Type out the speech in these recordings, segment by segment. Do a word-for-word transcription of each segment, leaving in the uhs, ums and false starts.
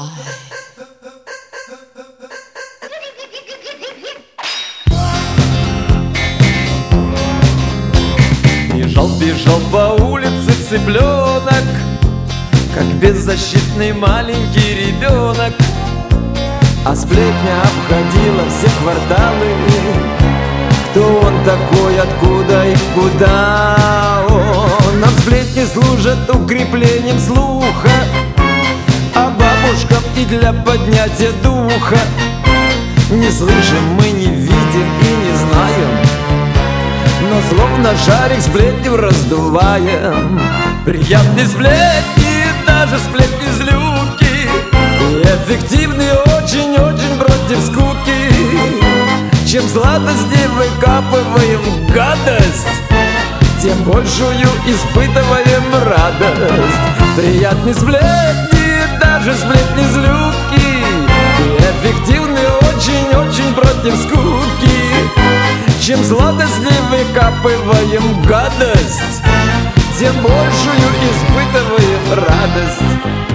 Бежал, бежал по улице цыпленок, как беззащитный маленький ребенок, а сплетня обходила все кварталы. Кто он такой, откуда и куда он? Нам сплетни служат укреплением слуха, а бабушкам и для поднятия духа. Не слышим, мы не видим и не знаем, но словно шарик сплетню раздуваем. Приятные сплетни, даже сплетни-злюки, и эффективны очень-очень против скуки. Чем сладостнее выкапываем гадость, тем большую испытываем радость. Приятные сплетни, даже сплетни-злюки, и эффективны очень-очень против скуки. Чем сладостнее выкапываем гадость, тем большую испытываем радость.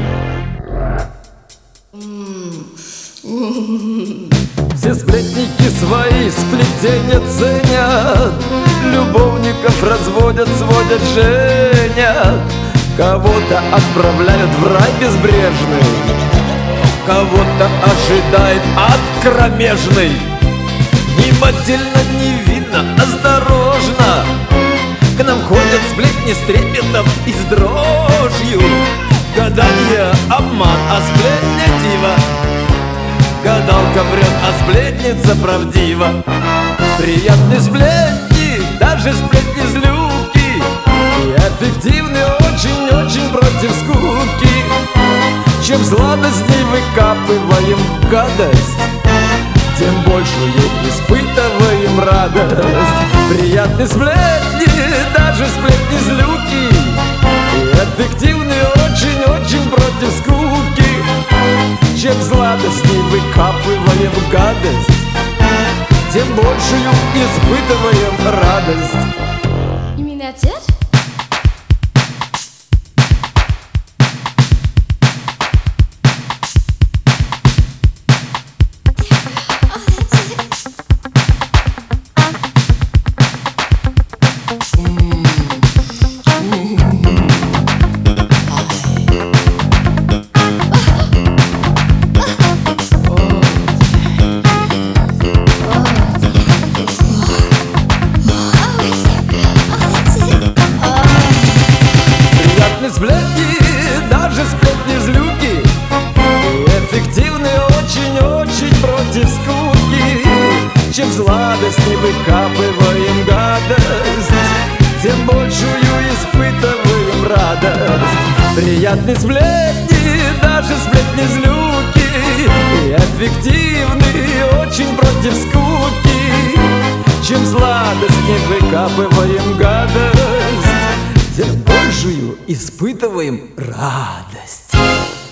Все сплетники свои сплетения ценят, любовников разводят, сводят, женят. Кого-то отправляют в рай безбрежный, кого-то ожидает ад кромежный. Внимательно, невинно, осторожно к нам ходят сплетни с трепетом и с дрожью. Гадание, обман, а сплетня дива. Гадалка врет, а сплетница правдива. Приятные сплетни, даже сплетни-злюки, и эффективны очень-очень против скуки. Чем сладостней выкапываем гадость, тем большую испытываем радость. Приятные сплетни, даже сплетни-злюки, и эффективны очень-очень против скуки. Чем сладостней выкапываем гадость, тем большую испытываем радость. You mean that's it? Сплетни, даже сплетни-злюки, эффективны очень-очень против скуки. Чем сладостней выкапываем гадость, тем большую испытываем радость. Приятные сплетни, даже сплетни-злюки, эффективны очень против скуки. Чем сладостней выкапываем гадость, тем большую испытываем радость.